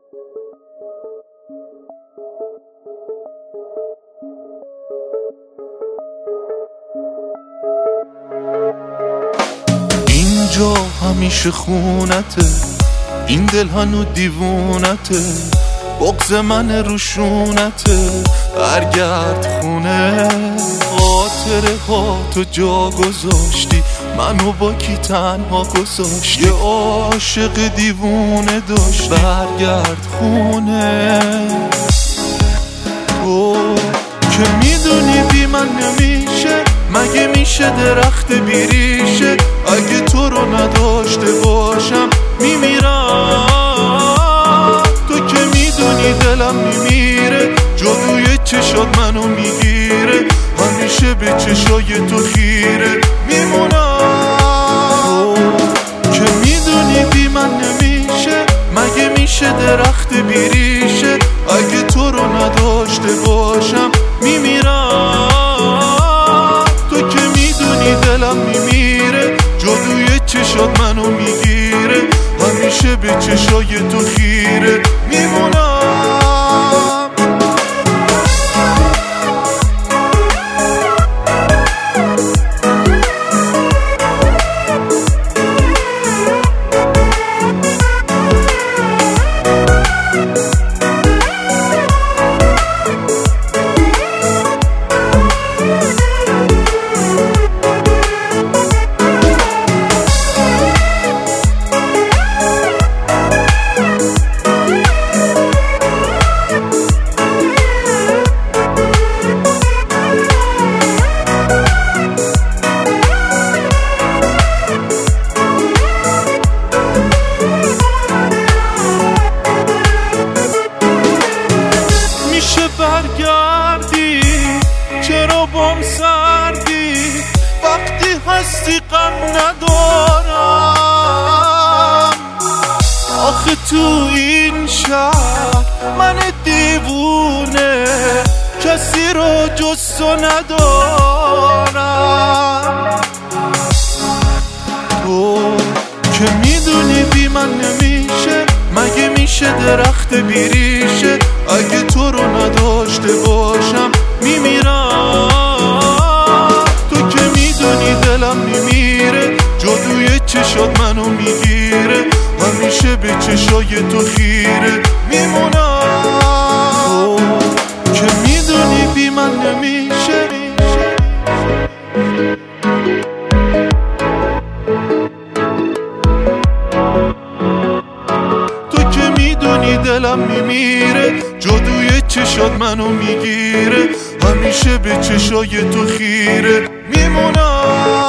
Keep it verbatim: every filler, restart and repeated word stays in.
اینجا همیشه خونته، این دل هنو دیوونته، بغض من روشونته، برگرد خونه. خاطره ها تو جا گذاشتی، منو با کی تنها گذاشتی، یه عاشق دیوونه داشتی، برگرد خونه. تو که میدونی بی من نمیشه، مگه میشه درخت بیریشه، اگه تو رو نداشته باشم میمیرم. تو که میدونی دلم میمیره، جادوی چشات منو میگیره، همیشه به چشای تو خیره میمونم. تو که میدونی بی من نمیشه، مگه میشه درخت بیریشه، اگه تو رو نداشته باشم میمیرم. تو که میدونی دلم میمیره، جادوی چشات منو میگیره، همیشه به چشای تو خیره میمونم. برگردی چرا بام سردی، وقتی هستی غم ندارم. آخه تو این شهر من دیوونه، کسی رو جز تو ندارم. تو که میدونی بی من نمیشه، مگه میشه درخت بیریشه، اگه تو رو نداشته باشم میمیرم. تو که میدونی دلم میمیره، جادوی چشات منو میگیره، همیشه به چشای تو خیره میمونم. تو که میدونی بی من نمیشه، دلم میمیره، جادوی چشات منو میگیره، همیشه به چشای تو خیره میمونم.